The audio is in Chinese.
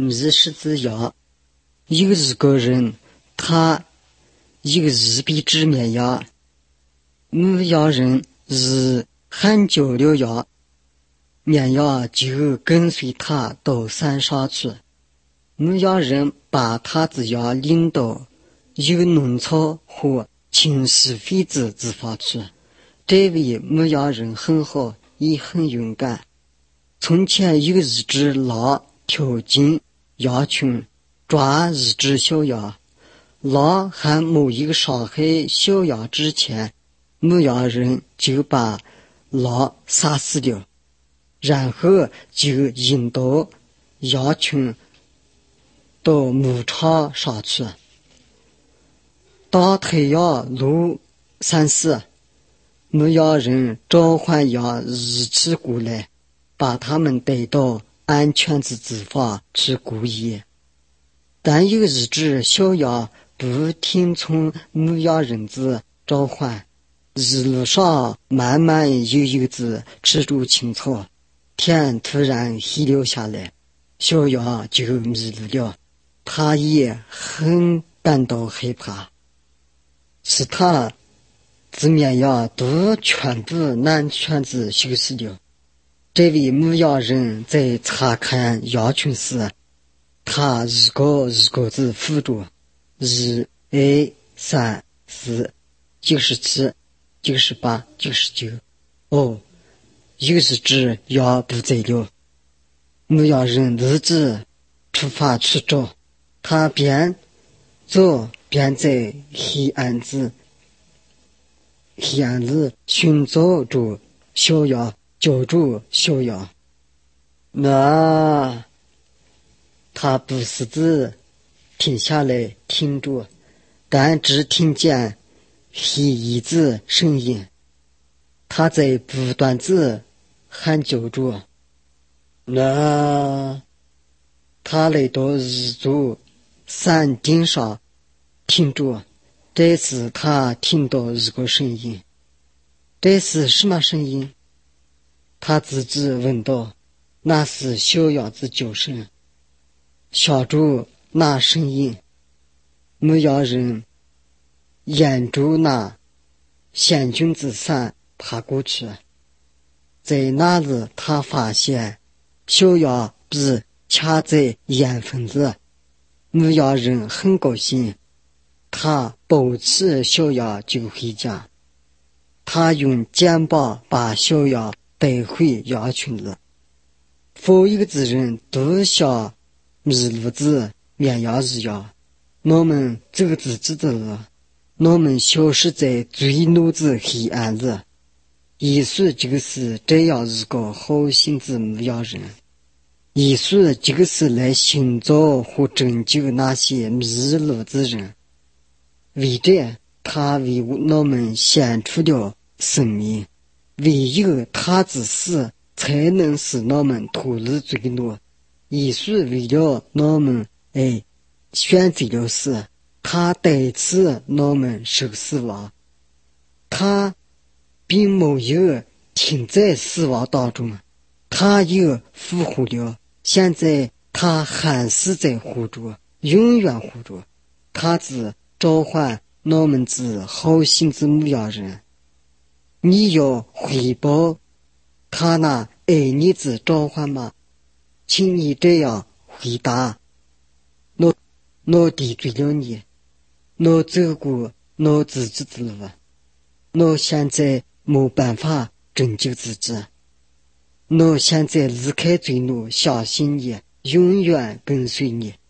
是狮子牙，一个是个人，他一个是比之绵羊，牧羊人是很久留羊，绵羊就跟随他到山上去。牧羊人把他的羊领到有农草和青石肥子之方去。这位牧羊人很好，也很勇敢。从前有一只狼跳进羊群，抓一只小羊。狼还没有伤害小羊之前，牧羊人就把狼杀死了，然后就引导羊群到牧场上去。当太阳落山时，牧羊人召唤羊一起过来，把他们带到安全的地方去过夜。但有一只小羊不听从牧羊人的召唤，一路上慢慢悠悠地吃着青草，天突然黑了下来，小羊就迷路了，他也很感到害怕。其他的绵羊都全部安全地休息了。这位牧羊人在查看羊群时，他一个一个地数着1、2、3、4、97、98、99。有一只羊不在了。牧羊人立即出发去找，他边走边在黑暗里寻找着小羊，叫着小羊。他不时地停下来听着，但只听见黑衣子声音。他在不断地喊叫着。他来到一座山顶上停着，这时他听到一个声音。这是什么声音？他自己问道。那是小羊的叫声。想着那声音，牧羊人沿着那险峻之山爬过去。在那里他发现小羊被卡在岩缝里。牧羊人很高兴，他抱起小羊就回家。他用肩膀把小羊带回羊群里。所有的人都像迷路的绵羊一样，我们走自己的路，我们消失在最浓的黑暗里。耶稣就是这样一个好心的牧羊人。耶稣就是来寻找和拯救那些迷路的人。为这，他为我们献出了生命，唯有他之死才能使我们脱离罪恶。耶稣为了我们选择了死，他代替我们受死亡。他并没有停在死亡当中，他又复活了。现在他还是在活着，永远活着。他是召唤我们的好心的牧羊人。你要回报他那爱你的召唤吗？请你这样回答。我得罪了你，我走过我自己的路，我现在没办法拯救自己，我现在离开罪恶，相信你，永远跟随你。